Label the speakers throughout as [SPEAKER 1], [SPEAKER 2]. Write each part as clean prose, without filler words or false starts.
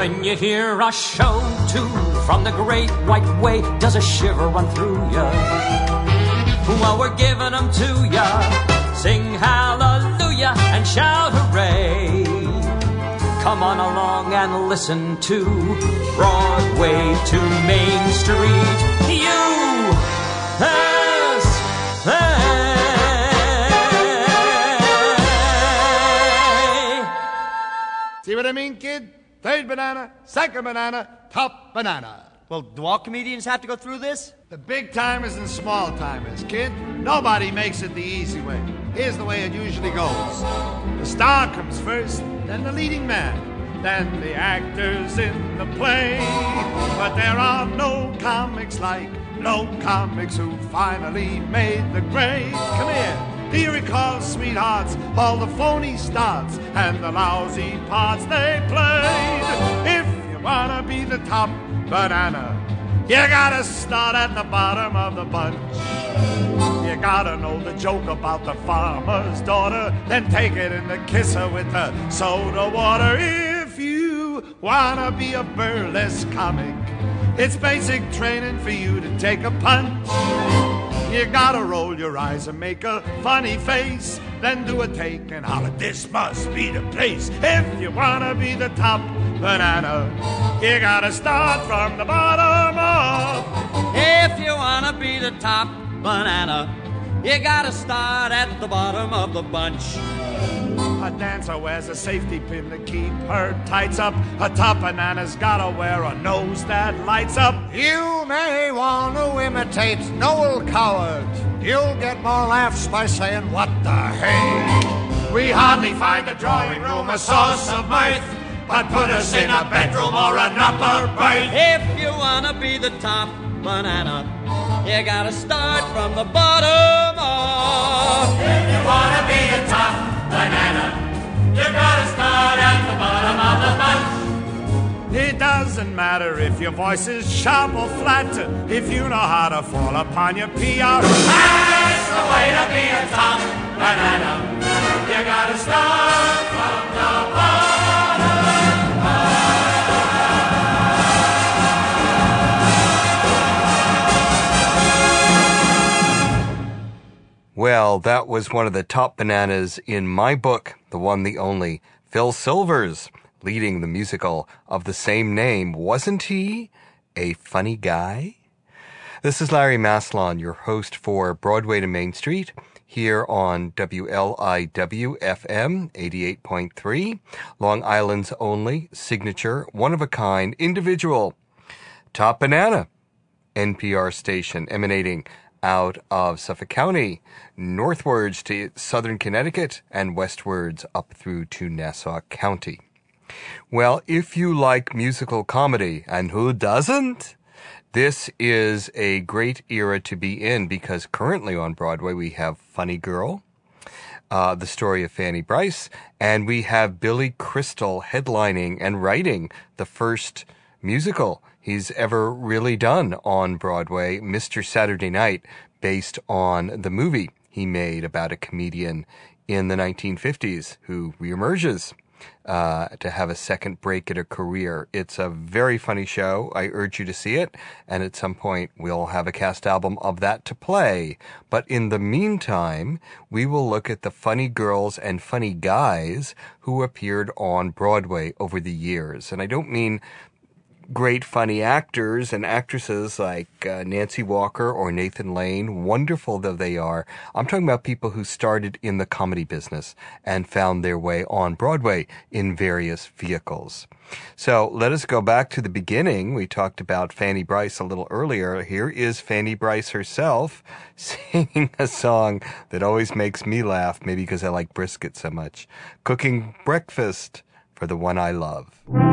[SPEAKER 1] When you hear a show tune from the great white way, does a shiver run through ya? Well, we're giving them to ya. Sing hallelujah and shout hooray. Come on along and listen to Broadway to Main Street. USA.
[SPEAKER 2] See what I mean, kid? Third banana, second banana, top banana.
[SPEAKER 3] Well, do all comedians have to go through this?
[SPEAKER 2] The big timers and small timers, kid. Nobody makes it the easy way. Here's the way it usually goes. The star comes first, then the leading man, then the actors in the play. But there are no comics who finally made the grade. Come here. Do you recall, sweethearts, all the phony starts and the lousy parts they played? If you wanna be the top banana, you gotta start at the bottom of the bunch. You gotta know the joke about the farmer's daughter, then take it and kiss her with the soda water. If you wanna be a burlesque comic, it's basic training for you to take a punch. You gotta roll your eyes and make a funny face, then do a take and holler, this must be the place. If you wanna be the top banana, you gotta start from the bottom up.
[SPEAKER 3] If you wanna be the top banana, you gotta start at the bottom of the bunch.
[SPEAKER 2] A dancer wears a safety pin to keep her tights up. A top banana's gotta wear a nose that lights up.
[SPEAKER 4] You may want to imitate Noel Coward. You'll get more laughs by saying, what the hey?
[SPEAKER 2] We hardly find the drawing room a source of mirth, but put us in a bedroom or an upper berth.
[SPEAKER 3] If you wanna be the top banana, you gotta start from the bottom up.
[SPEAKER 1] If you wanna be the top banana, you gotta start at the bottom of the bunch.
[SPEAKER 2] It doesn't matter if your voice is sharp or flat, if you know how to fall upon your PR.
[SPEAKER 1] That's the way to be a top banana. You gotta start from the bottom up.
[SPEAKER 5] Well, that was one of the top bananas in my book, the one, the only, Phil Silvers, leading the musical of the same name. Wasn't he a funny guy? This is Larry Maslon, your host for Broadway to Main Street, here on WLIW-FM 88.3, Long Island's only signature, one-of-a-kind, individual, Top Banana, NPR station emanating out of Suffolk County, northwards to southern Connecticut, and westwards up through to Nassau County. Well, if you like musical comedy, and who doesn't? This is a great era to be in, because currently on Broadway we have Funny Girl, the story of Fanny Brice, and we have Billy Crystal headlining and writing the first musical he's ever really done on Broadway, Mr. Saturday Night, based on the movie he made about a comedian in the 1950s who reemerges to have a second break at a career. It's a very funny show. I urge you to see it, and at some point we'll have a cast album of that to play. But in the meantime, we will look at the funny girls and funny guys who appeared on Broadway over the years. And I don't mean great funny actors and actresses like Nancy Walker or Nathan Lane, wonderful though they are. I'm talking about people who started in the comedy business and found their way on Broadway in various vehicles. So let us go back to the beginning. We talked about Fanny Brice a little earlier. Here is Fanny Brice herself singing a song that always makes me laugh, maybe because I like brisket so much. Cooking breakfast for the one I love.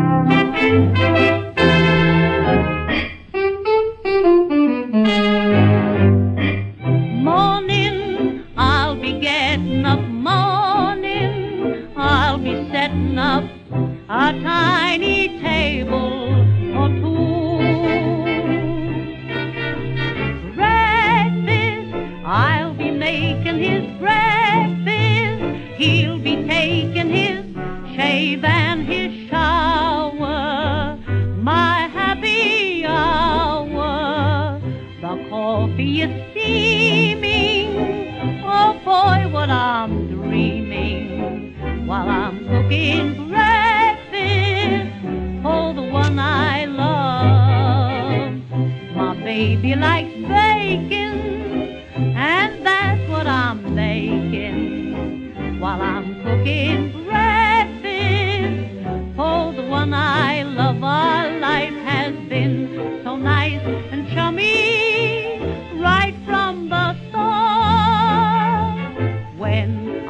[SPEAKER 6] Morning, I'll be getting up, morning, I'll be setting up a tiny table for two. Breakfast, I'll be making his breakfast, he'll be taking his shave and his shower.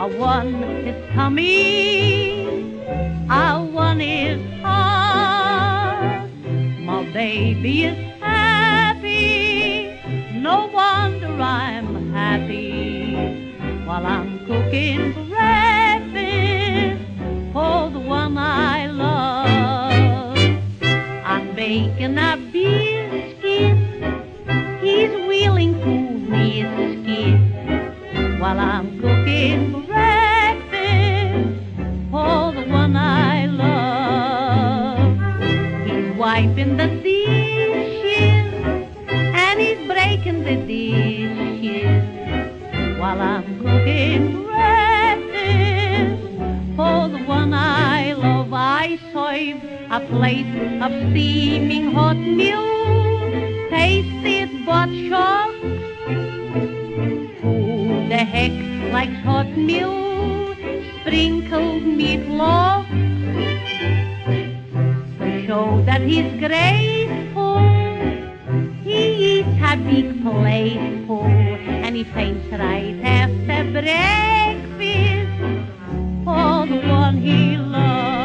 [SPEAKER 6] I won his tummy, I won his heart. My baby is happy, no wonder I'm happy, while I'm cooking breakfast for the one I love. I'm baking a biscuit, he's willing to risk it, while I'm cooking breakfast for the one I love. He's wiping the dishes and he's breaking the dishes, while I'm cooking breakfast for the one I love. I serve a plate of steaming hot milk, tasted but shocked. Who the heck likes hot milk, sprinkled meatloaf? To show that he's grateful, he eats a big plateful, and he faints right after breakfast for the one he loves.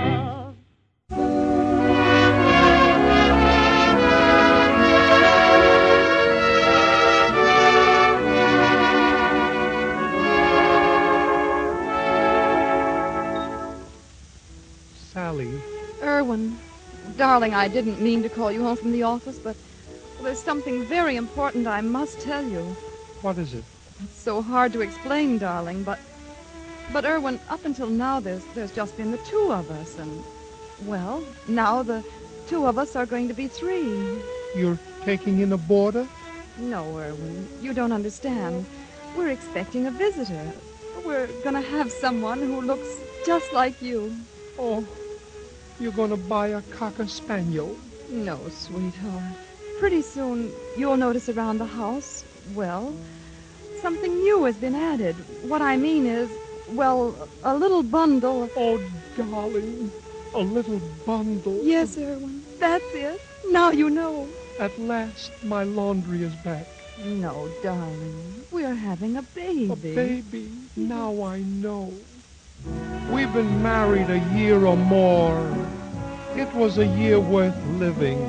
[SPEAKER 7] Sally.
[SPEAKER 8] Irwin, darling, I didn't mean to call you home from the office, but there's something very important I must tell you.
[SPEAKER 7] What is it?
[SPEAKER 8] It's so hard to explain, darling, but Irwin, up until now, there's just been the two of us, and, well, now the two of us are going to be three.
[SPEAKER 7] You're taking in a boarder?
[SPEAKER 8] No, Irwin, you don't understand. We're expecting a visitor. We're going to have someone who looks just like you.
[SPEAKER 7] Oh, you're going to buy a Cocker Spaniel?
[SPEAKER 8] No, sweetheart. Pretty soon, you'll notice around the house, well, something new has been added. What I mean is, well, a little bundle of...
[SPEAKER 7] Oh, darling, a little bundle.
[SPEAKER 8] Yes, Irwin, that's it. Now you know.
[SPEAKER 7] At last, my laundry is back.
[SPEAKER 8] No, darling, we're having a baby.
[SPEAKER 7] A baby? Now I know. We've been married a year or more. It was a year worth living.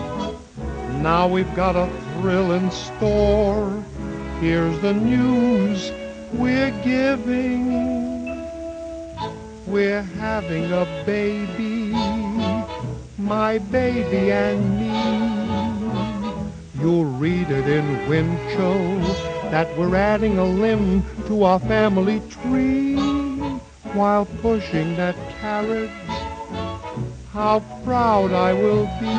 [SPEAKER 7] Now we've got a thrill in store. Here's the news we're giving. We're having a baby, my baby and me. You'll read it in Winchell that we're adding a limb to our family tree. While pushing that carriage, how proud I will be.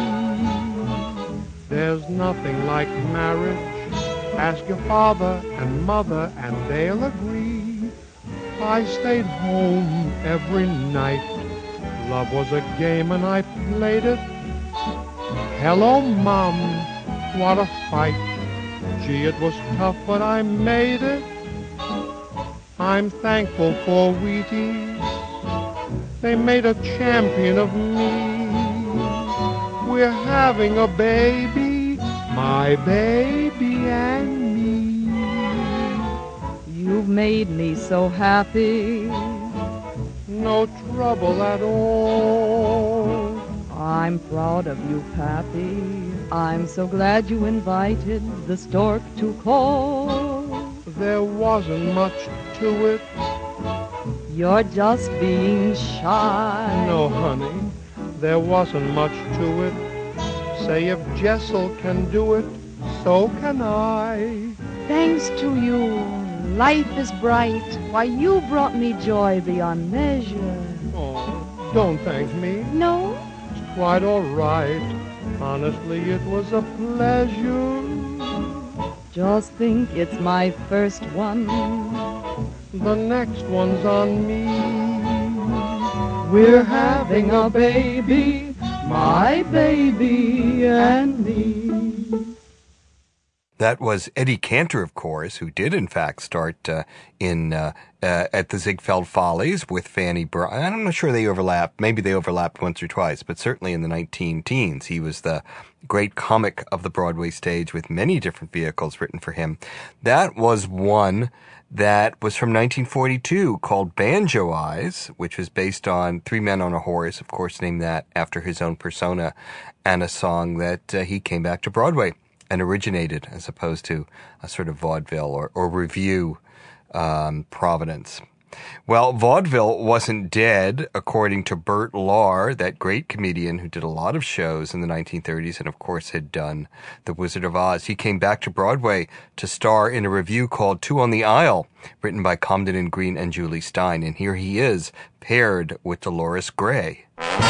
[SPEAKER 7] There's nothing like marriage. Ask your father and mother and they'll agree. I stayed home every night. Love was a game and I played it. Hello, Mom, what a fight. Gee, it was tough, but I made it. I'm thankful for Wheaties. They made a champion of me. We're having a baby, my baby and me.
[SPEAKER 8] You've made me so happy.
[SPEAKER 7] No trouble at all.
[SPEAKER 8] I'm proud of you, Pappy. I'm so glad you invited the stork to call.
[SPEAKER 7] There wasn't much to it.
[SPEAKER 8] You're just being shy.
[SPEAKER 7] No, honey, there wasn't much to it. Say if Jessel can do it, so can I.
[SPEAKER 8] Thanks to you, life is bright. Why, you brought me joy beyond measure.
[SPEAKER 7] Oh, don't thank me.
[SPEAKER 8] No?
[SPEAKER 7] It's quite all right. Honestly, it was a pleasure.
[SPEAKER 8] Just think it's my first one.
[SPEAKER 7] The next one's on me.
[SPEAKER 8] We're having a baby, my baby and me.
[SPEAKER 5] That was Eddie Cantor, of course, who did in fact start at the Ziegfeld Follies with Fanny Bryant. I'm not sure they overlapped. Maybe they overlapped once or twice, but certainly in the 19-teens, he was the great comic of the Broadway stage with many different vehicles written for him. That was one that was from 1942 called Banjo Eyes, which was based on Three Men on a Horse, of course named that after his own persona, and a song that he came back to Broadway and originated as opposed to a sort of vaudeville or revue provenance. Well, vaudeville wasn't dead, according to Bert Lahr, that great comedian who did a lot of shows in the 1930s and, of course, had done The Wizard of Oz. He came back to Broadway to star in a revue called Two on the Aisle, written by Comden and Green and Julie Stein. And here he is, paired with Dolores Gray.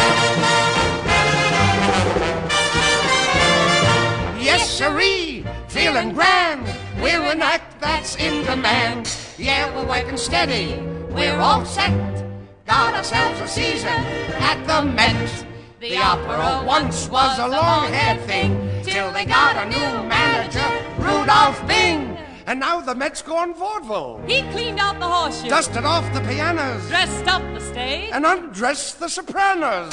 [SPEAKER 4] Yes, sirree, feeling grand. We're an act that's in demand. Yeah, we're working steady, we're all set. Got ourselves a season at the Met. The opera once was a long-haired thing, till they got a new manager, Rudolph Bing. And now the Met's gone vaudeville.
[SPEAKER 9] He cleaned out the horseshoe,
[SPEAKER 4] Dusted off the pianos,
[SPEAKER 9] dressed up the stage,
[SPEAKER 4] and undressed the sopranos.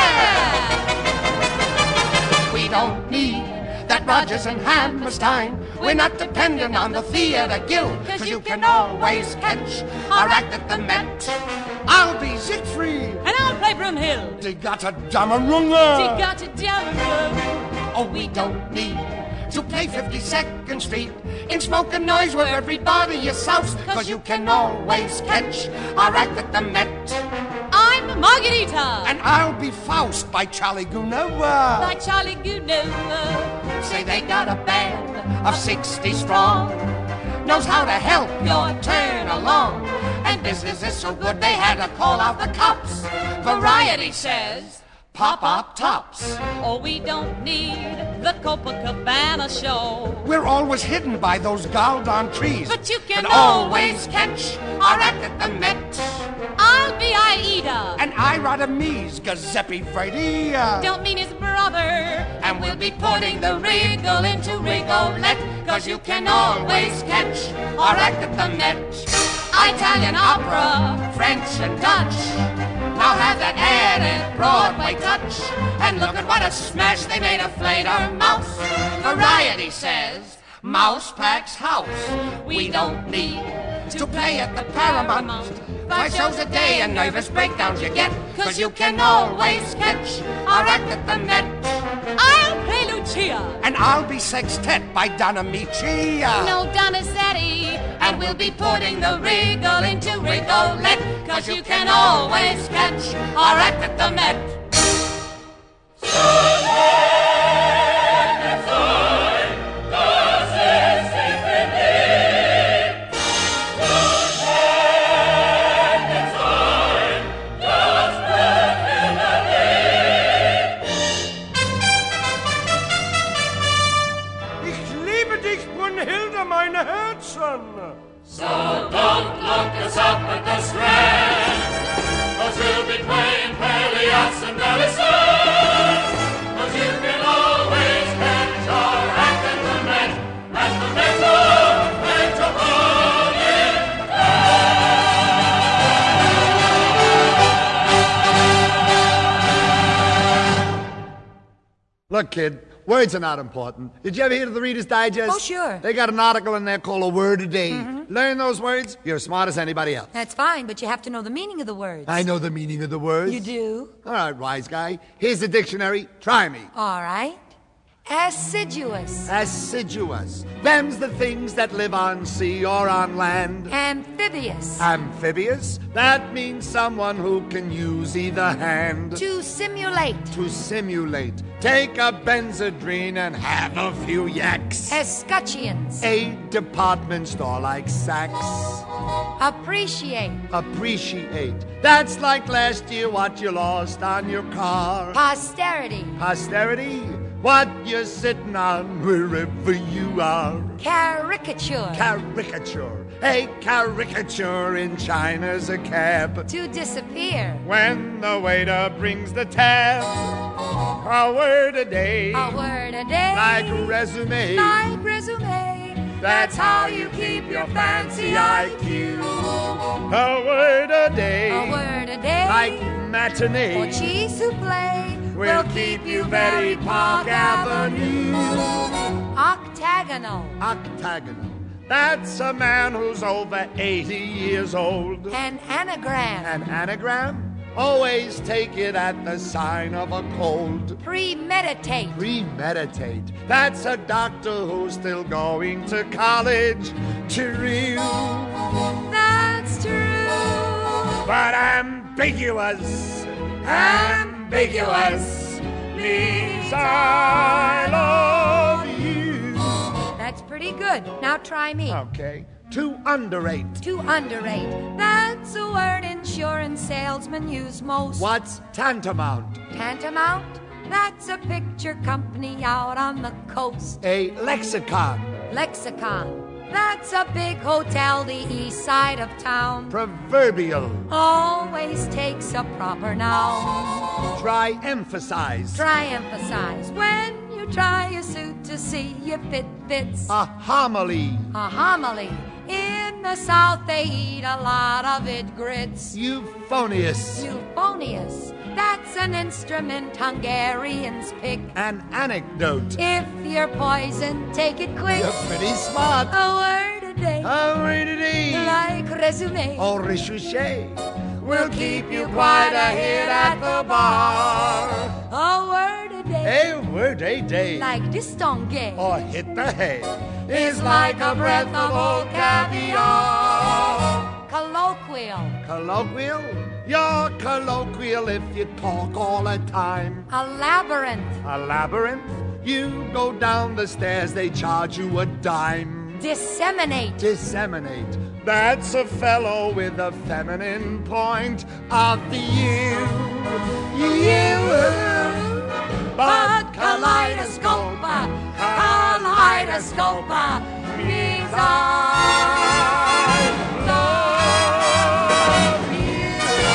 [SPEAKER 9] yeah!
[SPEAKER 4] We don't need that Rodgers and Hammerstein. We're not dependent on the theater guild, 'cause you can always catch our act at the Met. I'll be Siegfried,
[SPEAKER 9] And I'll play Brunhild.
[SPEAKER 4] Die got a Dammerunge.
[SPEAKER 9] She got a diamond.
[SPEAKER 4] Oh, we don't need to play 52nd Street in smoke and noise where everybody is soused, 'cause you can always catch our act at the Met.
[SPEAKER 9] I'm Margarita.
[SPEAKER 4] And I'll be Faust by Charlie Gounod.
[SPEAKER 9] By Charlie Gounod.
[SPEAKER 4] Say they got a band of 60 strong, knows how to help your turn along. And business is so good they had to call out the cops. Variety says, pop-up tops.
[SPEAKER 9] Oh, we don't need the Copacabana show.
[SPEAKER 4] We're always hidden by those Galdon trees,
[SPEAKER 9] But you can
[SPEAKER 4] always catch our act at the Met.
[SPEAKER 9] I'll be Aida.
[SPEAKER 4] And I Radames, Giuseppe Fredia.
[SPEAKER 9] Don't mean his brother.
[SPEAKER 4] And we'll be putting the wriggle into Rigolette, 'cause you can always catch our act at the Met. Italian opera, French and Dutch, now have that added Broadway touch. And look at what a smash they made of Fledermaus. Variety says, Mouse Pack's house. We don't need to play at the Paramount. 5 shows a day and nervous breakdowns you get, 'cause you can always catch our act at the Met.
[SPEAKER 9] I'll play Lucia.
[SPEAKER 4] And I'll be Sextet by Donna Michia.
[SPEAKER 9] No Donizetti.
[SPEAKER 4] And we'll be putting the wriggle into Rigolette, 'cause you can always catch our act at the Met.
[SPEAKER 3] So don't look us up at the Strand, 'cause we'll be playing Pellias and Melisande. 'Cause you can always catch our act at the Met, at the
[SPEAKER 2] Metropolitan. Look, kid. Words are not important. Did you ever hear of the Reader's Digest?
[SPEAKER 10] Oh, sure.
[SPEAKER 2] They got an article in there called A Word a Day. Learn those words, you're as smart as anybody else.
[SPEAKER 10] That's fine, but you have to know the meaning of the words.
[SPEAKER 2] I know the meaning of the words.
[SPEAKER 10] You do?
[SPEAKER 2] All right, wise guy. Here's the dictionary. Try me.
[SPEAKER 10] All right. Assiduous.
[SPEAKER 2] Assiduous. Them's the things that live on sea or on land.
[SPEAKER 10] Amphibious.
[SPEAKER 2] Amphibious. That means someone who can use either hand.
[SPEAKER 10] To simulate.
[SPEAKER 2] To simulate. Take a Benzedrine and have a few yaks.
[SPEAKER 10] Escutcheons.
[SPEAKER 2] A department store like Saks.
[SPEAKER 10] Appreciate.
[SPEAKER 2] Appreciate. That's like last year what you lost on your car.
[SPEAKER 10] Posterity.
[SPEAKER 2] Posterity. What you're sitting on wherever you are.
[SPEAKER 10] Caricature.
[SPEAKER 2] Caricature. A caricature in China's a cab.
[SPEAKER 10] To disappear.
[SPEAKER 2] When the waiter brings the tab. A word a day.
[SPEAKER 10] A word a day.
[SPEAKER 2] Like resume.
[SPEAKER 10] Like resume.
[SPEAKER 2] That's how you keep your fancy IQ. A word a day.
[SPEAKER 10] A word a day.
[SPEAKER 2] Like matinee.
[SPEAKER 10] Or cheese souffle.
[SPEAKER 2] We'll keep you very Park Avenue.
[SPEAKER 10] Octagonal.
[SPEAKER 2] Octagonal. That's a man who's over 80 years old.
[SPEAKER 10] An anagram.
[SPEAKER 2] An anagram? Always take it at the sign of a cold.
[SPEAKER 10] Premeditate.
[SPEAKER 2] Premeditate. That's a doctor who's still going to college. True.
[SPEAKER 10] That's true.
[SPEAKER 2] But ambiguous. Ambiguous means I love you.
[SPEAKER 10] That's pretty good. Now try me.
[SPEAKER 2] Okay. To underrate.
[SPEAKER 10] To underrate. That's a word insurance salesmen use most.
[SPEAKER 2] What's tantamount?
[SPEAKER 10] Tantamount? That's a picture company out on the coast.
[SPEAKER 2] A lexicon.
[SPEAKER 10] Lexicon. That's a big hotel the east side of town.
[SPEAKER 2] Proverbial.
[SPEAKER 10] Always takes a proper noun.
[SPEAKER 2] Try emphasize.
[SPEAKER 10] Try emphasize. When you try a suit to see if it fits.
[SPEAKER 2] A homily.
[SPEAKER 10] A homily. In the South they eat a lot of it grits.
[SPEAKER 2] Euphonious.
[SPEAKER 10] Euphonious. That's an instrument Hungarians pick.
[SPEAKER 2] An anecdote.
[SPEAKER 10] If you're poisoned, take it quick.
[SPEAKER 2] You're pretty smart.
[SPEAKER 10] A word a day.
[SPEAKER 2] A word a day.
[SPEAKER 10] Like résumé.
[SPEAKER 2] Or recherché. We'll keep you quite a hit at the bar.
[SPEAKER 10] A word a day.
[SPEAKER 2] A word a day.
[SPEAKER 10] Like distingué.
[SPEAKER 2] Or hit the hay. Is like a breath of old caviar.
[SPEAKER 10] Colloquial.
[SPEAKER 2] Colloquial? You're colloquial if you talk all the time.
[SPEAKER 10] A labyrinth.
[SPEAKER 2] A labyrinth? You go down the stairs, they charge you a dime.
[SPEAKER 10] Disseminate.
[SPEAKER 2] Disseminate. That's a fellow with a feminine point of view.
[SPEAKER 10] But kaleidoscope means I love you.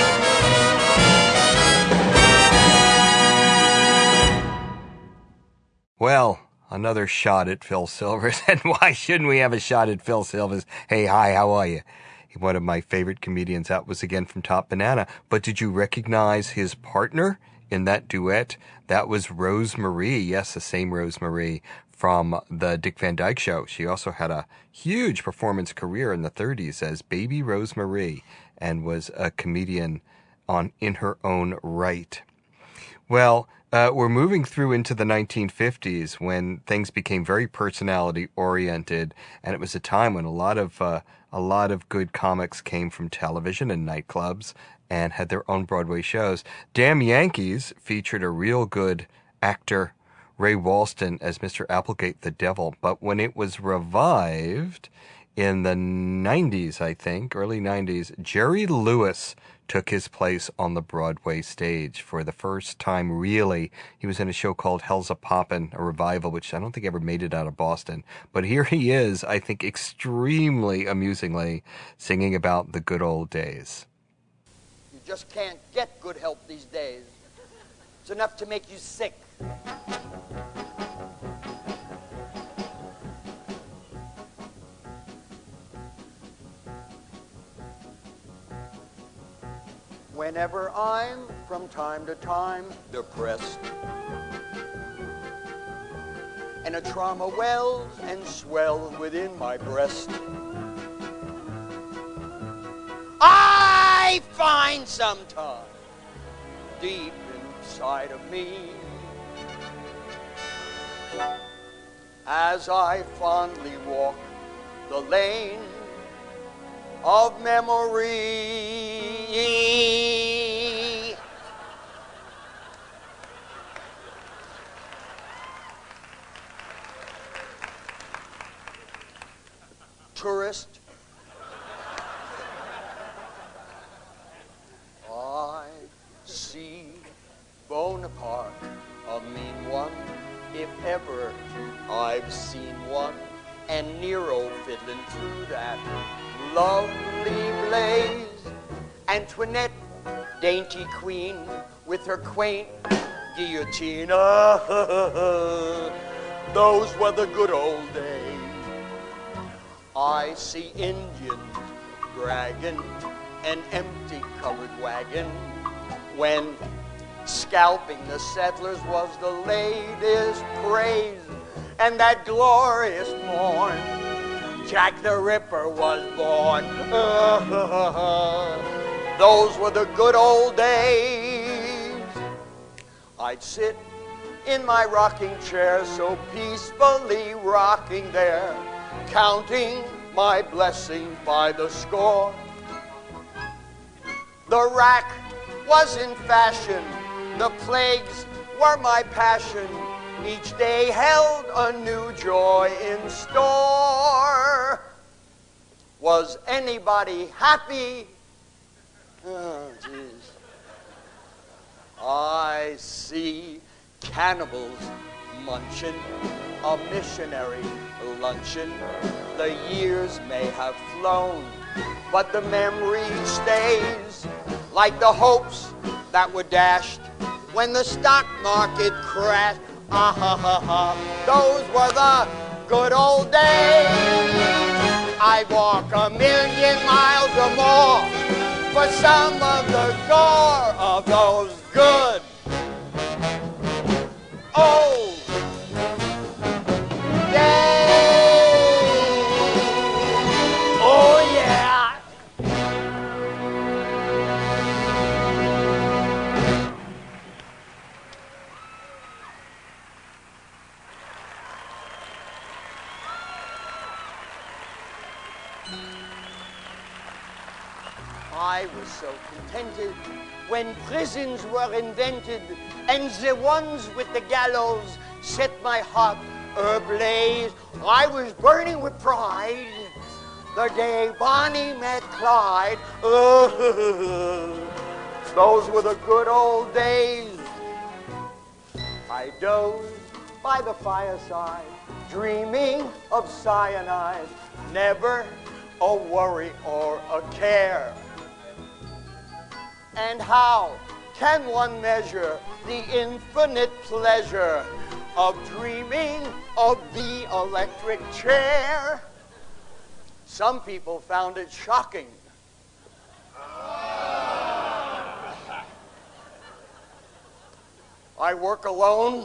[SPEAKER 5] Well, another shot at Phil Silvers. And why shouldn't we have a shot at Phil Silvers? Hey, hi, how are you? One of my favorite comedians. That was again from Top Banana. But did you recognize his partner in that duet? That was Rose Marie. Yes, the same Rose Marie from the Dick Van Dyke Show. She also had a huge performance career in the 30s as Baby Rose Marie and was a comedian in her own right. Well, we're moving through into the 1950s when things became very personality-oriented, and it was a time when a lot of good comics came from television and nightclubs and had their own Broadway shows. Damn Yankees featured a real good actor, Ray Walston, as Mr. Applegate the Devil, but when it was revived in the 90s, I think, early 90s, Jerry Lewis took his place on the Broadway stage for the first time, really. He was in a show called Hell's a Poppin', a revival, which I don't think ever made it out of Boston. But here he is, I think extremely amusingly, singing about the good old days.
[SPEAKER 11] You just can't get good help these days. It's enough to make you sick. Whenever I'm, from time to time, depressed, and a trauma wells and swells within my breast, I find sometime, deep inside of me, as I fondly walk the lane of memory, tourist, I see Bonaparte, a mean one, if ever I've seen one, and Nero fiddling through that lovely blaze, Antoinette, dainty queen, with her quaint guillotine. Those were the good old days. I see Indians dragging an empty colored wagon when scalping the settlers was the latest craze. And that glorious morn, Jack the Ripper was born. Those were the good old days. I'd sit in my rocking chair, so peacefully rocking there, counting my blessings by the score. The rack was in fashion, the plagues were my passion. Each day held a new joy in store. Was anybody happy? Oh, jeez. I see cannibals munching a missionary luncheon. The years may have flown, but the memory stays, like the hopes that were dashed when the stock market crashed. Ah ha ha ha, those were the good old days. I'd walk 1,000,000 miles or more for some of the gore of those good old days. Oh yeah. I was so contented when prisons were invented and the ones with the gallows set my heart ablaze. I was burning with pride the day Bonnie met Clyde. Those were the good old days. I dozed by the fireside, dreaming of cyanide, never a worry or a care. And how can one measure the infinite pleasure of dreaming of the electric chair? Some people found it shocking. I work alone.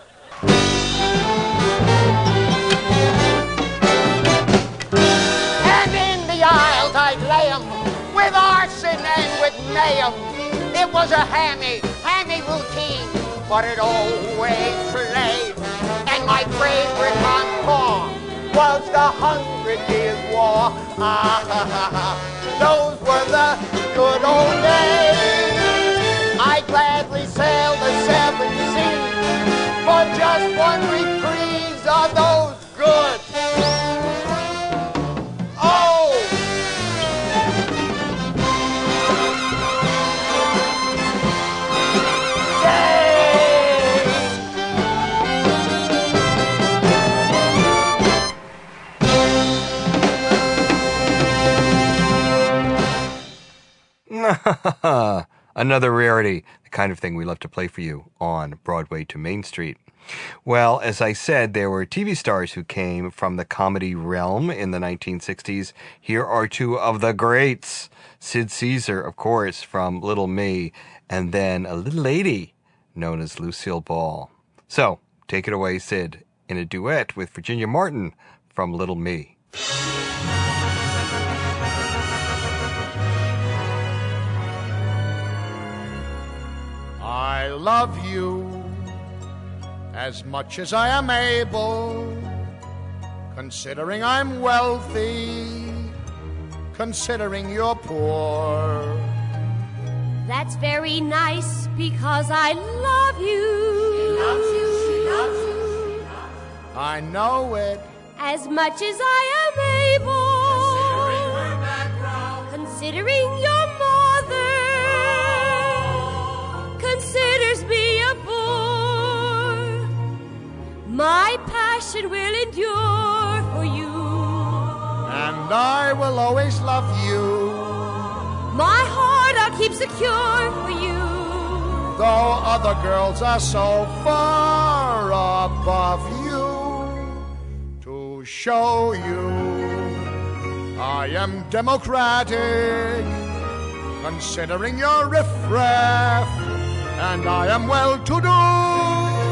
[SPEAKER 11] And in the aisles I'd lay 'em with arson and with mayhem. It was a hammy routine, but it always played. And my favorite encore was the 100 Years' War. Those were the good old days. I'd gladly sail the 7 seas for just one reprise of those good old
[SPEAKER 5] Another rarity, the kind of thing we love to play for you on Broadway to Main Street. Well, as I said, there were TV stars who came from the comedy realm in the 1960s. Here are two of the greats. Sid Caesar, of course, from Little Me, and then a little lady known as Lucille Ball. So, take it away, Sid, in a duet with Virginia Martin from Little Me.
[SPEAKER 2] I love you as much as I am able, considering I'm wealthy, considering you're poor.
[SPEAKER 12] That's very nice because I love you.
[SPEAKER 10] She loves you, she loves you, she loves you.
[SPEAKER 2] I know it.
[SPEAKER 12] As much as I am able,
[SPEAKER 10] considering her background,
[SPEAKER 12] considering your mother considers me a bore. My passion will endure for you,
[SPEAKER 2] and I will always love you.
[SPEAKER 12] My heart I'll keep secure for you,
[SPEAKER 2] though other girls are so far above you. To show you I am democratic, considering your riffraff, and I am well-to-do.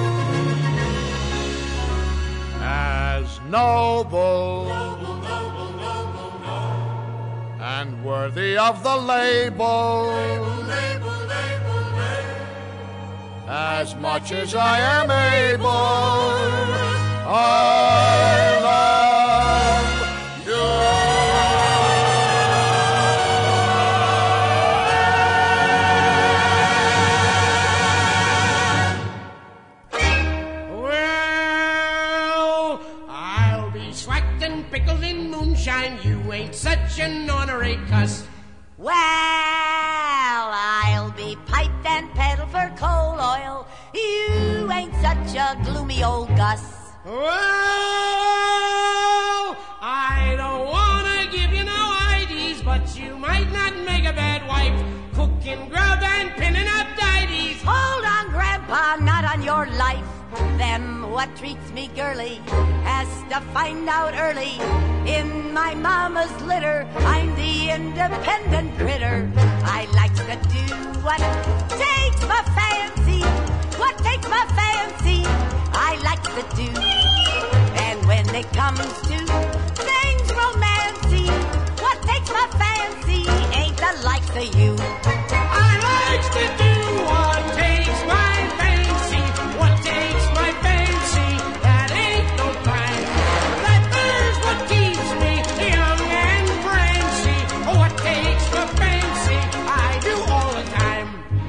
[SPEAKER 2] As noble and worthy of the label. As much as I am able, I love you.
[SPEAKER 13] You ain't such an ornery cuss.
[SPEAKER 4] Well, I'll be piped and pedal for coal oil. You ain't such a gloomy old Gus.
[SPEAKER 13] Well, I don't wanna give you no IDs, but you might not make a bad wife. Cooking grub and pinning up didies.
[SPEAKER 4] Hold on, Grandpa, not on your life. Them what treats me girly has to find out early. In my mama's litter, I'm the independent critter. I likes to do what takes my fancy. What takes my fancy, I like to do. And when it comes to things romancy, what takes my fancy ain't the likes of you.
[SPEAKER 13] I likes to do what takes my fancy. What takes my fancy, that ain't no crime. That there's what keeps me young and prancy. What takes my fancy, I do all the time.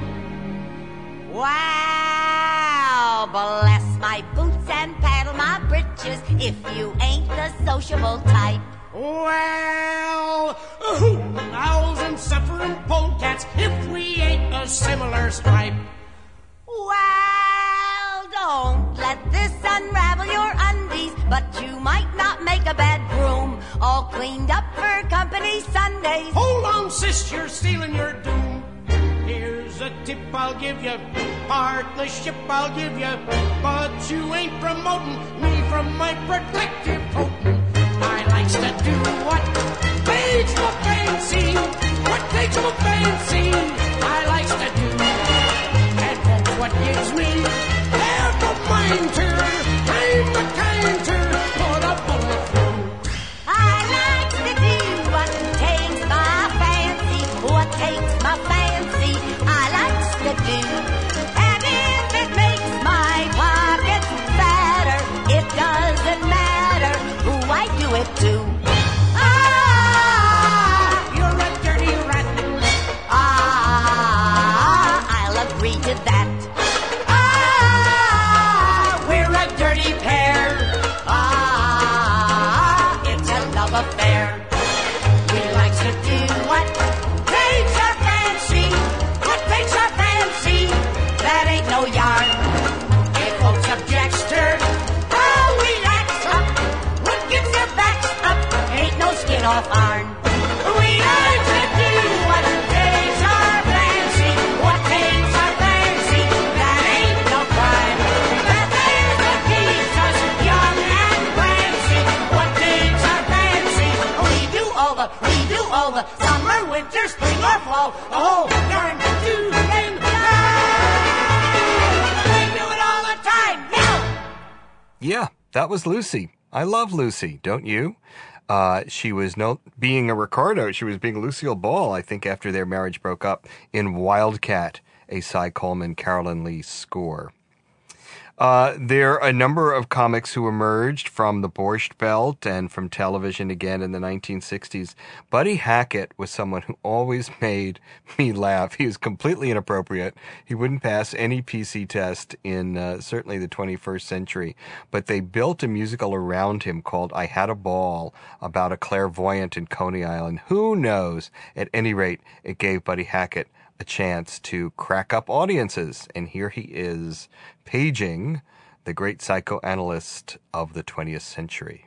[SPEAKER 4] Wow, bless my boots and paddle my britches if you ain't the sociable type.
[SPEAKER 13] Well, owls and suffering polecats if we ain't a similar stripe.
[SPEAKER 4] Well, don't let this unravel your undies, but you might not make a bad groom, all cleaned up for company Sundays.
[SPEAKER 13] Hold on, sis, you're sealing your doom. Here's a tip I'll give you, partnership I'll give you, but you ain't promoting me from my protective potent. I likes to do what takes my fancy, what takes my fancy, I likes to do. And that's what gives me half a mind to, I'm the kind to put a bullet through.
[SPEAKER 4] I like to do what takes my fancy, what takes my fancy, I likes to do. And if it makes my pockets fatter, it doesn't matter who I do it to.
[SPEAKER 13] You're a dirty rat.
[SPEAKER 4] I'll agree to that. We're a dirty pair. It's a love affair. We likes to do what takes our fancy. What takes our fancy? That ain't no yarn. If folks objects to how we acts up, what gets their backs up ain't no skin off ourn. We like to do what takes our fancy. What takes our fancy? That ain't no crime. That there's what keeps us young and fancy. What takes our fancy? We do all the summer, winter, spring, or fall. The whole darn thing. We do it all the time. Now.
[SPEAKER 5] Yeah, that was Lucy. I love Lucy, don't you? She was being a Ricardo. She was being Lucille Ball, I think, after their marriage broke up in Wildcat, a Cy Coleman, Carolyn Lee score. There are a number of comics who emerged from the Borscht Belt and from television again in the 1960s. Buddy Hackett was someone who always made me laugh. He was completely inappropriate. He wouldn't pass any PC test in certainly the 21st century. But they built a musical around him called I Had a Ball about a clairvoyant in Coney Island. Who knows? At any rate, it gave Buddy Hackett a chance to crack up audiences. And here he is, paging the great psychoanalyst of the 20th century.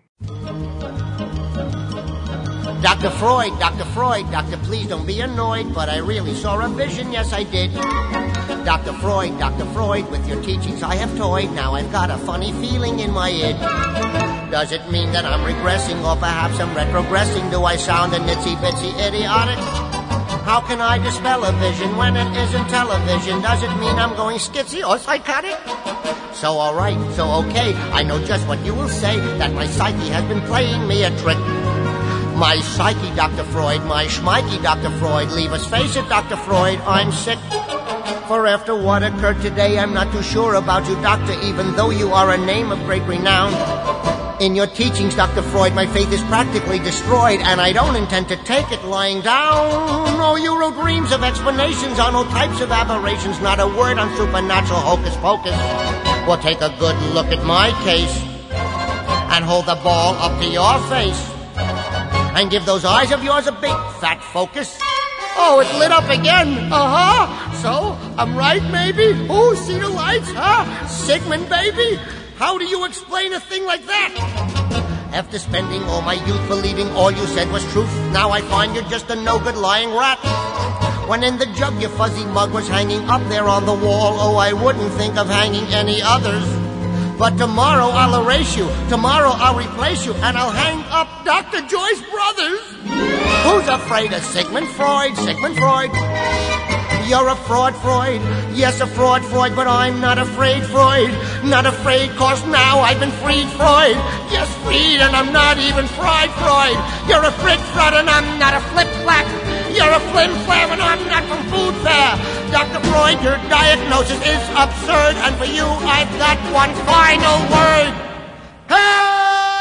[SPEAKER 14] Dr. Freud, Doctor, please don't be annoyed, but I really saw a vision, yes I did. Dr. Freud, with your teachings I have toyed, now I've got a funny feeling in my id. Does it mean that I'm regressing, or perhaps I'm retrogressing? Do I sound a nitsy-bitsy idiotic? How can I dispel a vision when it isn't television? Does it mean I'm going schizzy or psychotic? So alright, so okay, I know just what you will say, that my psyche has been playing me a trick. My psyche, Dr. Freud, my schmikey, Dr. Freud. Leave us face it, Dr. Freud, I'm sick. For after what occurred today, I'm not too sure about you, doctor, even though you are a name of great renown. In your teachings, Dr. Freud, my faith is practically destroyed, and I don't intend to take it lying down. Oh, you wrote reams of explanations on all types of aberrations, not a word on supernatural hocus pocus. Well, take a good look at my case, and hold the ball up to your face, and give those eyes of yours a big fat focus. Oh, it lit up again. So, I'm right, maybe? Oh, see the lights, huh? Sigmund, baby? How do you explain a thing like that? After spending all my youth believing all you said was truth, now I find you're just a no-good lying rat. When in the jug your fuzzy mug was hanging up there on the wall, oh, I wouldn't think of hanging any others. But tomorrow I'll erase you, tomorrow I'll replace you, and I'll hang up Dr. Joyce Brothers. Who's afraid of Sigmund Freud? Sigmund Freud. You're a fraud, Freud. Yes, a fraud, Freud, but I'm not afraid, Freud. Not afraid, cause now I've been freed, Freud. Yes, freed, and I'm not even fried, Freud. You're a frit frot, and I'm not a flip-flap. You're a flim-flam, and I'm not from food fair. Dr. Freud, your diagnosis is absurd, and for you, I've got one final word. Hey!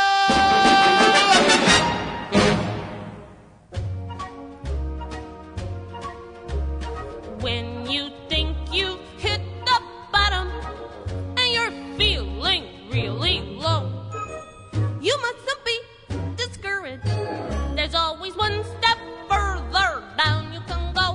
[SPEAKER 9] When you think you've hit the bottom and you're feeling really low, you mustn't be discouraged. There's always one step further down you can go.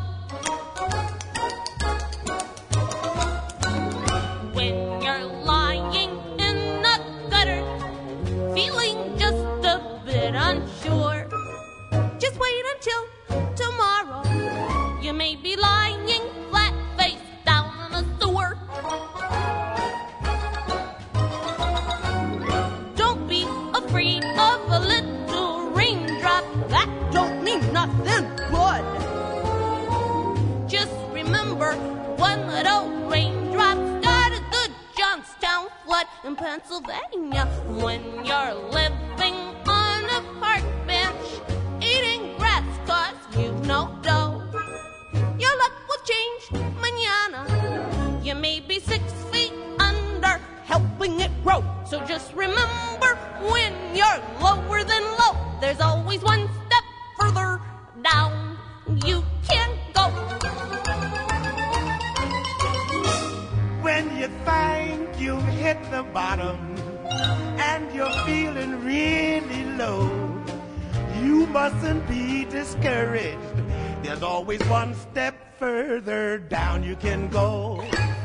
[SPEAKER 9] When you're lying in the gutter, feeling just a bit unsure, just wait until tomorrow. You may be lying flat face down in a sewer. Don't be afraid of a little raindrop. That don't mean nothing good. Just remember, one little raindrop started the Johnstown flood in Pennsylvania. When you're living on a park bench, eating grass cause you've no dough, your luck will change mañana. You may be 6 feet under, helping it grow. So just remember, when you're lower than low, there's always one step further down you can go.
[SPEAKER 13] When you think you've hit the bottom and you're feeling really low, you mustn't be discouraged. There's always one step further down you can go.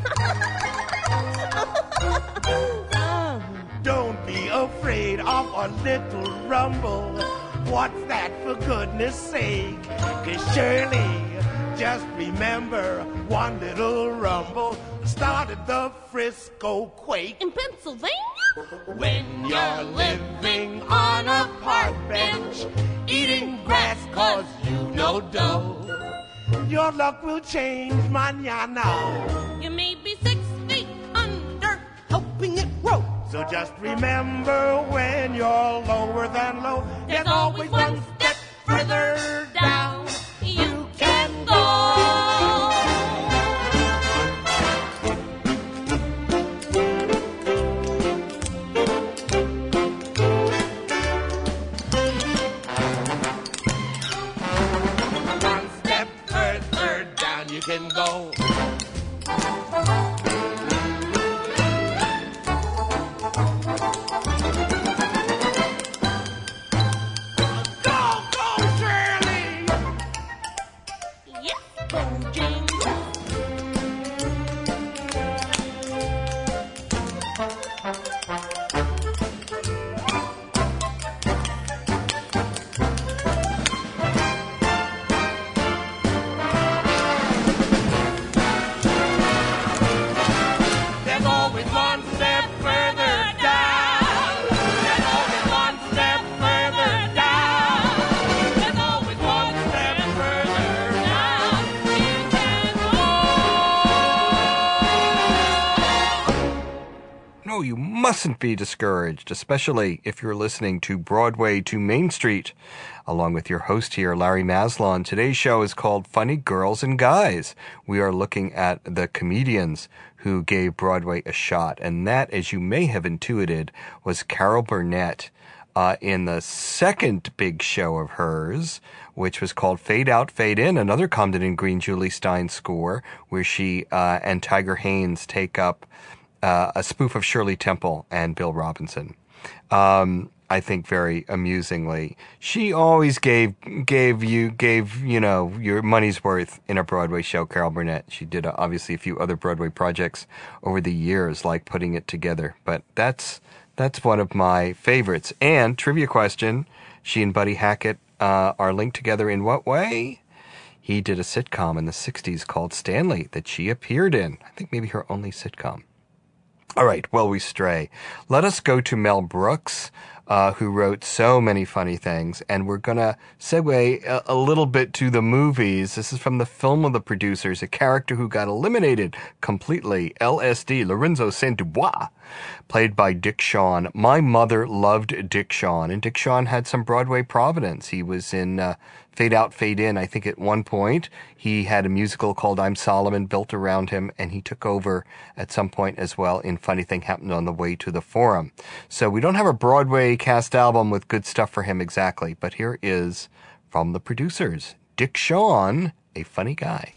[SPEAKER 13] Don't be afraid of a little rumble. What's that, for goodness sake? 'Cause surely, just remember, one little rumble started the Frisco quake.
[SPEAKER 9] In Pennsylvania?
[SPEAKER 13] When you're living on a park bench, eating grass cause you no dough, your luck will change mañana.
[SPEAKER 9] You may be 6 feet under, helping it grow.
[SPEAKER 13] So just remember, when you're lower than low, there's always one step further down you can go. One step further down you can go.
[SPEAKER 5] mustn't be discouraged, especially if you're listening to Broadway to Main Street, along with your host here, Larry Maslon. Today's show is called Funny Girls and Guys. We are looking at the comedians who gave Broadway a shot, and that, as you may have intuited, was Carol Burnett in the second big show of hers, which was called Fade Out, Fade In, another Comden and Green Julie Stein score, where she and Tiger Haynes take up a spoof of Shirley Temple and Bill Robinson. I think very amusingly. She always gave you know, your money's worth in a Broadway show, Carol Burnett. She did obviously a few other Broadway projects over the years, like Putting It Together, but that's one of my favorites. And trivia question, she and Buddy Hackett are linked together in what way? He did a sitcom in the 60s called Stanley that she appeared in. I think maybe her only sitcom. All right, well, we stray. Let us go to Mel Brooks, who wrote so many funny things, and we're going to segue a little bit to the movies. This is from the film of the producers, a character who got eliminated completely, LSD, Lorenzo Saint-Dubois, played by Dick Shawn. My mother loved Dick Shawn, and Dick Shawn had some Broadway providence. He was in Fade Out, Fade In. I think at one point he had a musical called I'm Solomon built around him, and he took over at some point as well in Funny Thing Happened on the Way to the Forum. So we don't have a Broadway cast album with good stuff for him exactly, but here is from the producers, Dick Shawn, A Funny Guy.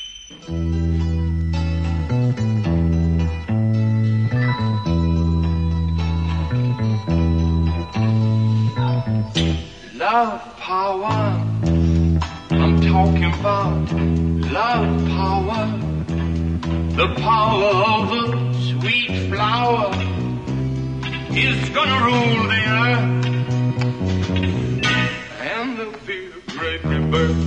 [SPEAKER 15] Love power, I'm talking about love power, the power of a sweet flower is gonna rule the earth, and there'll be a great rebirth.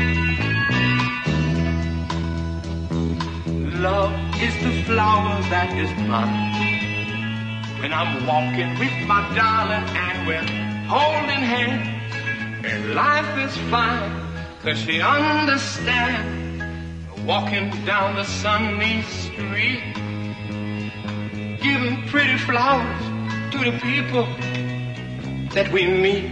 [SPEAKER 15] Love is the flower that is mine, when I'm walking with my darling and we're holding hands, and life is fine, 'cause she understands, walking down the sunny street, giving pretty flowers to the people that we meet.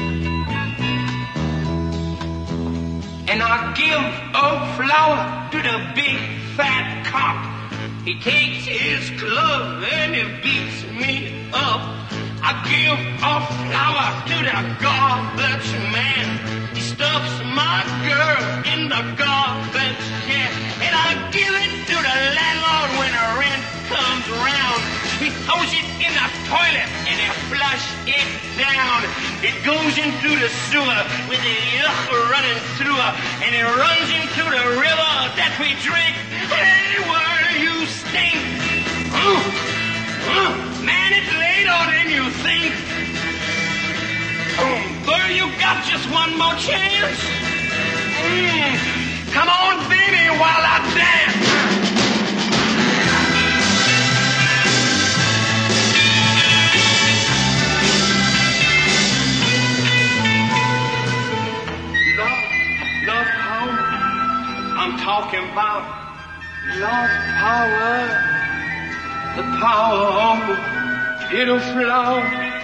[SPEAKER 15] And I give a flower to the big fat cop. He takes his club and he beats me up. I give a flower to the garbage man. He stuffs my girl in the garbage can. And I give it to the landlord when the rent comes around. He throws it in the toilet and he flush it down. It goes into the sewer with the yuck running through her. And it runs into the river that we drink. Anywhere you stink. Man, it's later than you think. Girl, you got just one more chance. Come on, baby, while I dance. Love power. I'm talking about love power. The power of the little flower.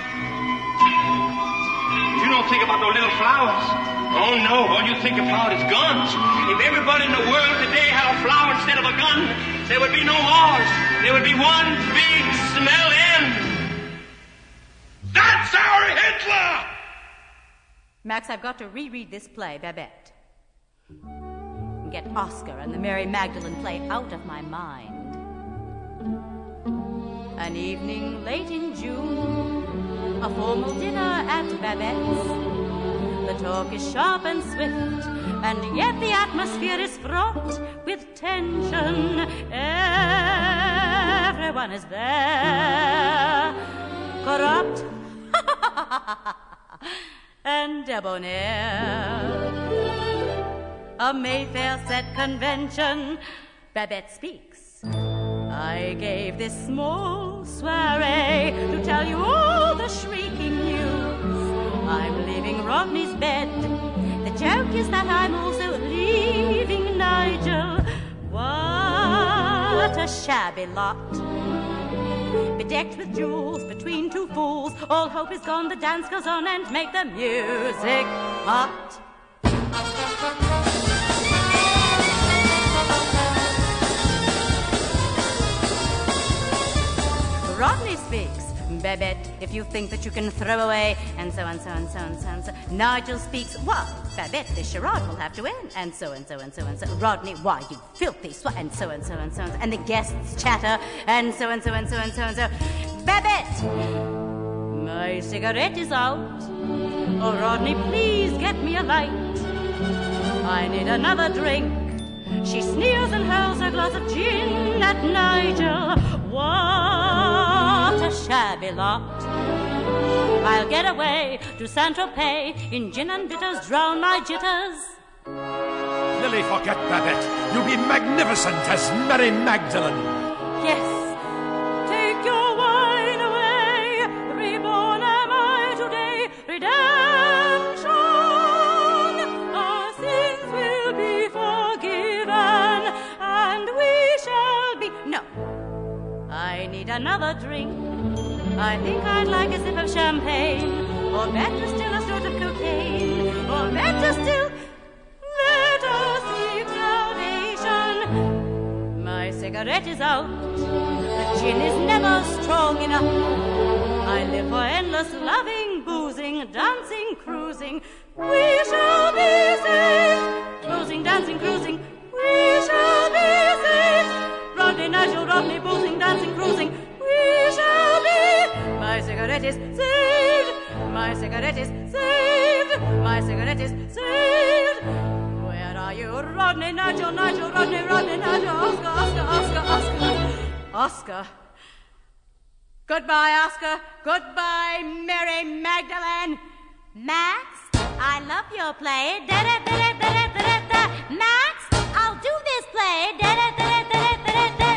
[SPEAKER 15] You don't think about those little flowers. Oh no, all you think about is guns. If everybody in the world today had a flower instead of a gun, there would be no wars. There would be one big smell end. That's our Hitler!
[SPEAKER 16] Max, I've got to reread this play, Babette. Get Oscar and the Mary Magdalene play out of my mind. An evening late in June, a formal dinner at Babette's. The talk is sharp and swift, and yet the atmosphere is fraught with tension. Everyone is there, corrupt and debonair. A Mayfair set convention, Babette speaks. I gave this small soiree to tell you all the shrieking news. I'm leaving Rodney's bed. The joke is that I'm also leaving Nigel. What a shabby lot. bedecked with jewels between two fools. All hope is gone, the dance goes on, and make the music hot. Rodney speaks. Babette, if you think that you can throw away, and so on, so on, so on, so on, so. Nigel speaks. Why, Babette, this charade will have to end, and so and so and so and so. Rodney, why, you filthy swine, and so and so and so and so. And the guests chatter, and so and so and so and so and so. Babette, my cigarette is out. Oh, Rodney, please get me a light. I need another drink. She sneers and hurls her glass of gin at Nigel. What a shabby lot. I'll get away to Saint-Tropez. In gin and bitters drown my jitters.
[SPEAKER 17] Lily, forget Babette. You'll be magnificent as Mary Magdalene.
[SPEAKER 16] Yes. Take your wine away. Reborn am I today. Redemption. Our sins will be forgiven, and we shall be... No. I need another drink. I think I'd like a sip of champagne, or better still a snort of cocaine, or better still, let us seek salvation. My cigarette is out. The gin is never strong enough. I live for endless loving, boozing, dancing, cruising. We shall be saved. Boozing, dancing, cruising. We shall be saved. Rodney, Nigel, Rodney, boozing, dancing, cruising. We shall be. My cigarette is saved. My cigarette is saved. My cigarette is saved. Where are you, Rodney, Nigel, Nigel, Rodney, Rodney, Nigel, Oscar, Oscar, Oscar, Oscar, Oscar. Goodbye, Oscar. Goodbye, Mary Magdalene.
[SPEAKER 9] Max, I love your play. Da-da-da-da-da-da-da-da. Max, I'll do this play. Da-da-da-da-da-da-da.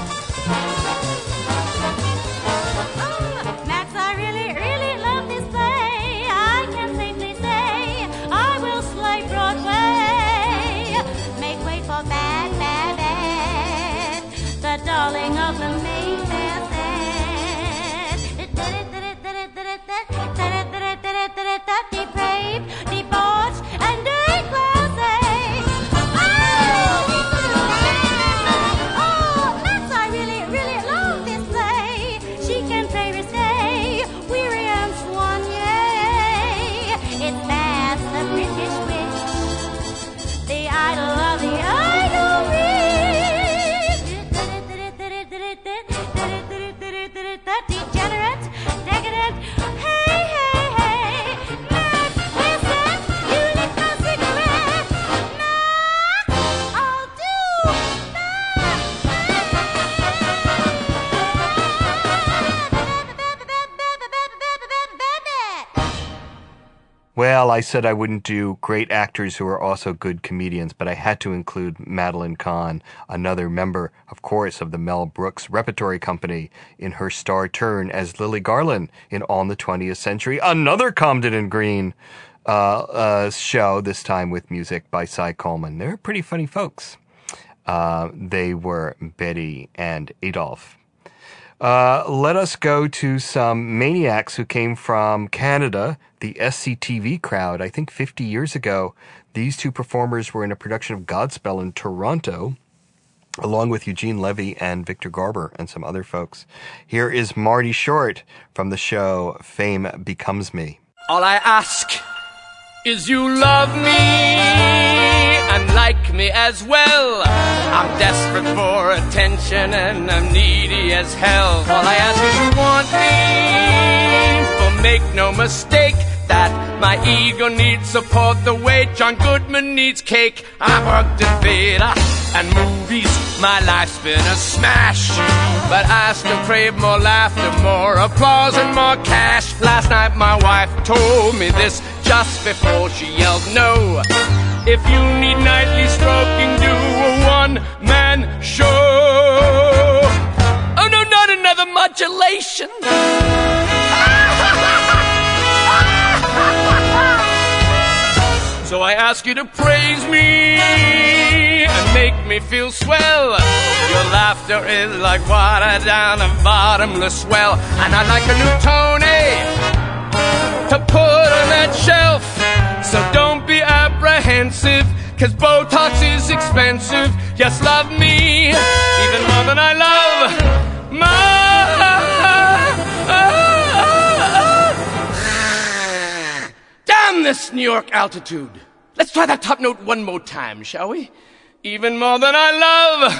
[SPEAKER 9] Oh, Max, I really, really love this play. I can safely say I will slay Broadway. Make way for Bad Babette, the darling of the Mayfair set. Depraved, debauched, and déclassé. Oh, Max, I really, really love this play. She can play risque, weary and soigné. It's Mass, the British witch, the idol of the idol. Degenerate, decadent. Hey, hey, hey. Max, listen, you lit my cigarette. Max, I'll do
[SPEAKER 5] Well, I said I wouldn't do great actors who are also good comedians, but I had to include Madeline Kahn, another member, of course, of the Mel Brooks Repertory Company, in her star turn as Lily Garland in On the 20th Century, another Comden and Green show, this time with music by Cy Coleman. They're pretty funny folks. They were Betty and Adolphe. Let us go to some maniacs who came from Canada, the SCTV crowd. I think 50 years ago, these two performers were in a production of Godspell in Toronto, along with Eugene Levy and Victor Garber and some other folks. Here is Marty Short from the show Fame Becomes Me.
[SPEAKER 18] All I ask is you love me and like me as well. I'm desperate for attention and I'm needy as hell. All I ask is you want me, but make no mistake that my ego needs support the way John Goodman needs cake. I've worked in theater and movies, my life's been a smash, but I still crave more laughter, more applause and more cash. Last night my wife told me this just before she yelled no. If you need nightly stroking, do a one-man show. Oh no, not another modulation. So I ask you to praise me and make make me feel swell. Your laughter is like water down a bottomless well. And I'd like a new Tony to put on that shelf. So don't be apprehensive, 'cause Botox is expensive. Just love me even more than I love Damn this New York altitude. Let's try that top note one more time, shall we? Even more than I love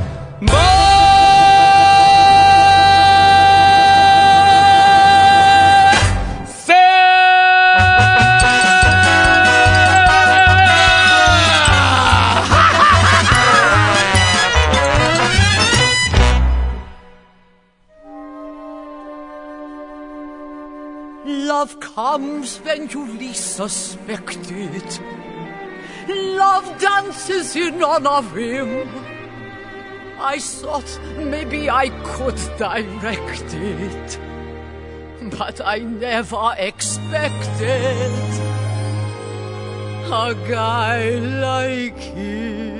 [SPEAKER 19] Love comes when you least suspect it. Love dances in honor of him. I thought maybe I could direct it, but I never expected a guy like him.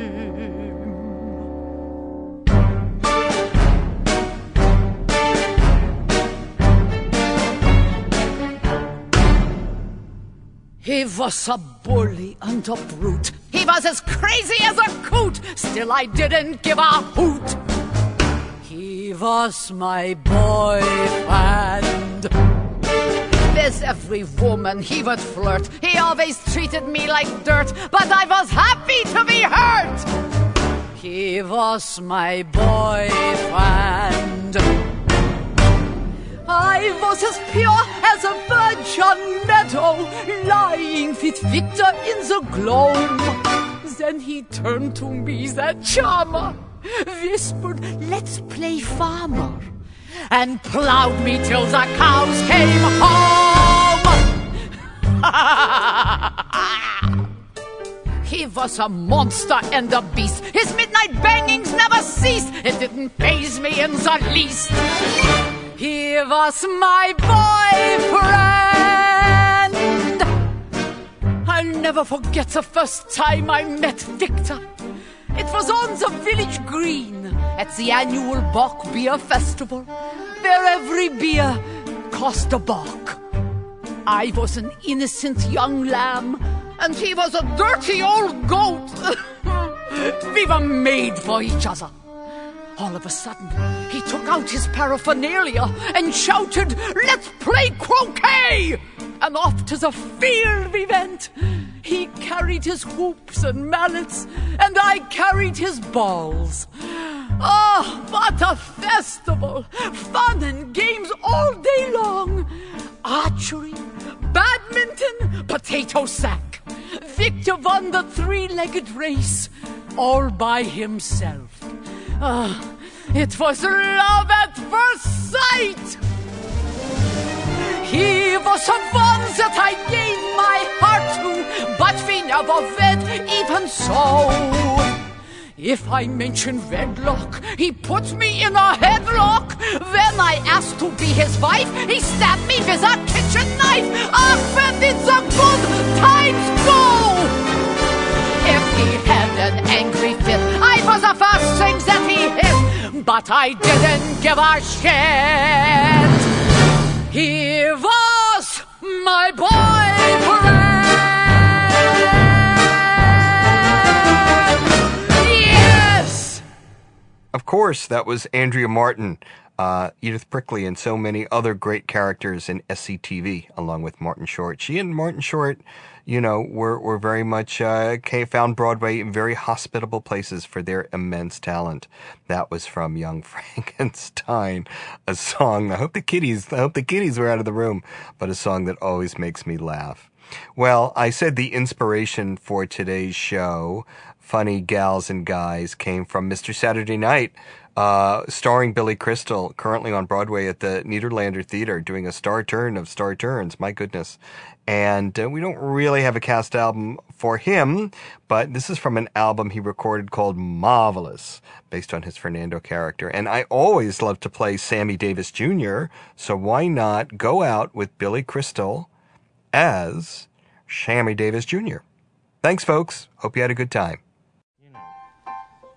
[SPEAKER 19] He was a bully and a brute. He was as crazy as a coot. Still I didn't give a hoot. He was my boyfriend. With every woman he would flirt. He always treated me like dirt, but I was happy to be hurt. He was my boyfriend. I was as pure as a virgin meadow, lying with Victor in the gloam. Then he turned to me, that charmer, whispered, "Let's play farmer," and plowed me till the cows came home. He was a monster and a beast. His midnight bangings never ceased. It didn't faze me in the least. He was my boyfriend. I'll never forget the first time I met Victor. It was on the village green at the annual Bock Beer Festival, where every beer cost a bock. I was an innocent young lamb, and he was a dirty old goat. We were made for each other. All of a sudden, he took out his paraphernalia and shouted, "Let's play croquet!" And off to the field we went. He carried his hoops and mallets, and I carried his balls. Oh, what a festival! Fun and games all day long. Archery, badminton, potato sack. Victor won the three-legged race all by himself. It was love at first sight. He was a one that I gave my heart to, but we never wed even so. If I mention wedlock, he put me in a headlock. When I asked to be his wife, he stabbed me with a kitchen knife. Ah, when did the good times go? If he had an angry fit, I was the first thing that he hit, but I didn't give a shit. He was my boyfriend. Yes!
[SPEAKER 5] Of course, that was Andrea Martin, Edith Brickley, and so many other great characters in SCTV, along with Martin Short. She and Martin Short, you know, were very much found Broadway in very hospitable places for their immense talent. That was from Young Frankenstein, a song. I hope the kiddies were out of the room, but a song that always makes me laugh. Well, I said the inspiration for today's show, Funny Gals and Guys, came from Mr. Saturday Night, starring Billy Crystal, currently on Broadway at the Nederlander Theater, doing a star turn of star turns. My goodness. And we don't really have a cast album for him, but this is from an album he recorded called Marvelous, based on his Fernando character. And I always love to play Sammy Davis Jr., so why not go out with Billy Crystal as Sammy Davis Jr.? Thanks, folks. Hope you had a good time.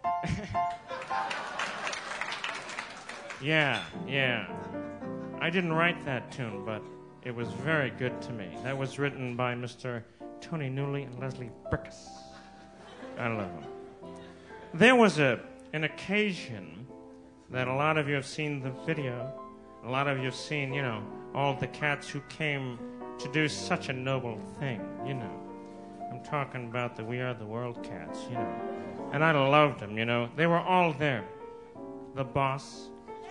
[SPEAKER 20] Yeah. I didn't write that tune, but it was very good to me. That was written by Mr. Tony Newley and Leslie Brickus. I love them. There was an occasion that a lot of you have seen the video. A lot of you have seen, all the cats who came to do such a noble thing, I'm talking about the We Are the World cats, And I loved them, They were all there. The boss.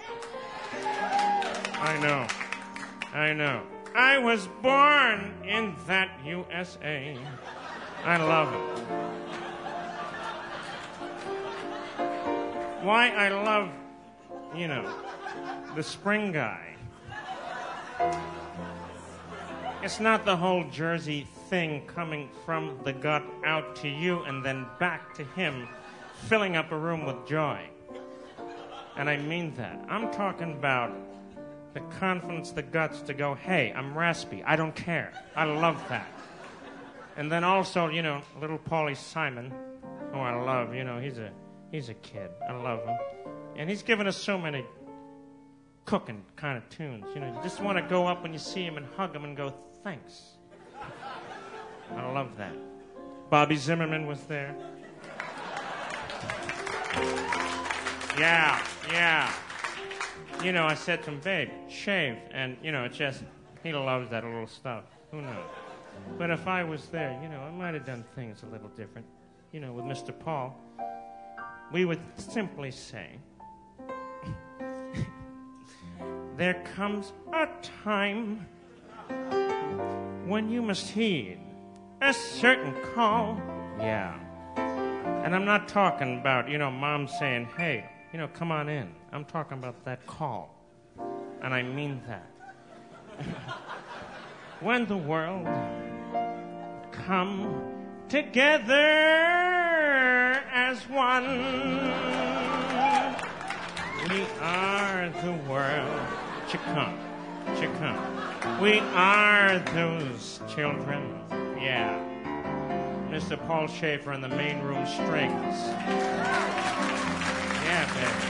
[SPEAKER 20] I know. I was born in that USA. I love it. Why I love, the spring guy. It's not the whole Jersey thing coming from the gut out to you and then back to him, filling up a room with joy. And I mean that. I'm talking about the confidence, the guts to go, hey, I'm raspy. I don't care. I love that. And then also, little Paulie Simon, who I love, he's a kid. I love him. And he's given us so many cooking kind of tunes. You just want to go up when you see him and hug him and go, thanks. I love that. Bobby Zimmerman was there. Yeah. I said to him, babe, shave. And, it's just, he loves that little stuff. Who knows? But if I was there, I might have done things a little different. With Mr. Paul, we would simply say, there comes a time when you must heed a certain call. Yeah. And I'm not talking about, mom saying, hey, come on in. I'm talking about that call. And I mean that. When the world come together as one, we are the world. Chicum. We are those children. Yeah. Mr. Paul Schaefer and the main room strings. Yeah,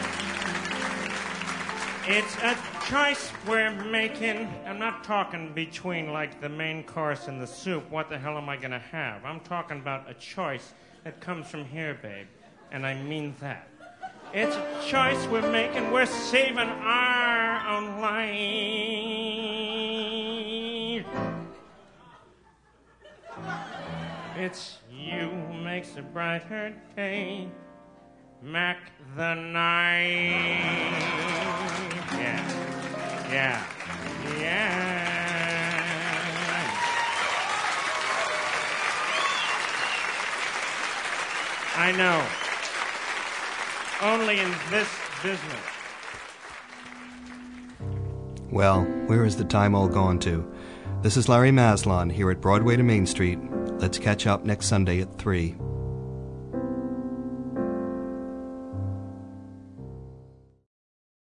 [SPEAKER 20] baby. It's a choice we're making. I'm not talking between, like, the main course and the soup. What the hell am I going to have? I'm talking about a choice that comes from here, babe. And I mean that. It's a choice we're making. We're saving our own life. It's you who makes a brighter day. Mac the night. Yeah. I know. Only in this business.
[SPEAKER 5] Well, where is the time all gone to? This is Larry Maslon here at Broadway to Main Street. Let's catch up next Sunday at 3.